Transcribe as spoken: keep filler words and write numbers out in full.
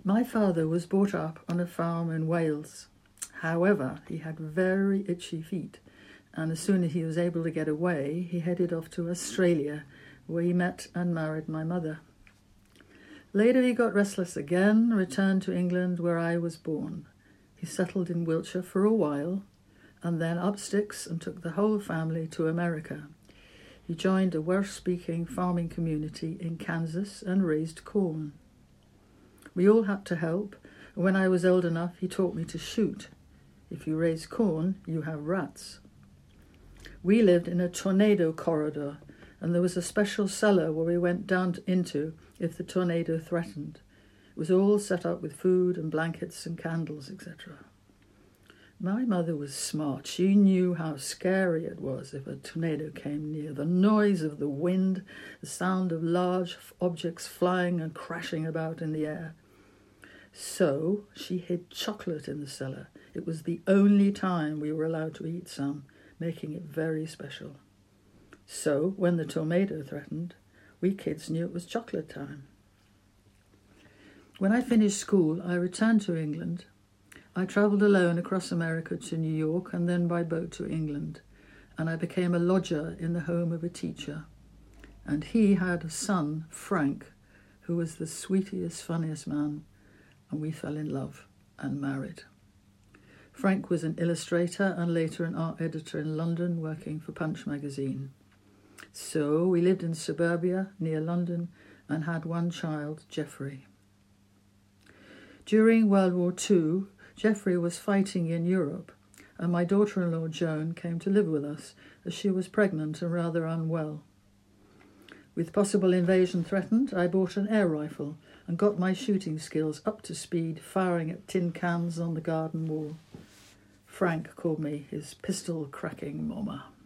My father was brought up on a farm in Wales. However, he had very itchy feet, and as soon as he was able to get away, he headed off to Australia, where he met and married my mother. Later he got restless again, returned to England, where I was born. He settled in Wiltshire for a while, and then up sticks and took the whole family to America. He joined a Welsh-speaking farming community in Kansas and raised corn. We all had to help, and when I was old enough, he taught me to shoot. If you raise corn, you have rats. We lived in a tornado corridor, and there was a special cellar where we went down into if the tornado threatened. It was all set up with food and blankets and candles, et cetera. My mother was smart. She knew how scary it was if a tornado came near. The noise of the wind, the sound of large objects flying and crashing about in the air. So she hid chocolate in the cellar. It was the only time we were allowed to eat some, making it very special. So when the tornado threatened, we kids knew it was chocolate time. When I finished school, I returned to England. I travelled alone across America to New York and then by boat to England, and I became a lodger in the home of a teacher. And he had a son, Frank, who was the sweetest, funniest man, and we fell in love and married. Frank was an illustrator and later an art editor in London, working for Punch magazine. So we lived in suburbia near London and had one child, Geoffrey. During World War Two, Geoffrey was fighting in Europe, and my daughter-in-law Joan came to live with us as she was pregnant and rather unwell. With possible invasion threatened, I bought an air rifle and got my shooting skills up to speed, firing at tin cans on the garden wall. Frank called me his pistol-cracking mama.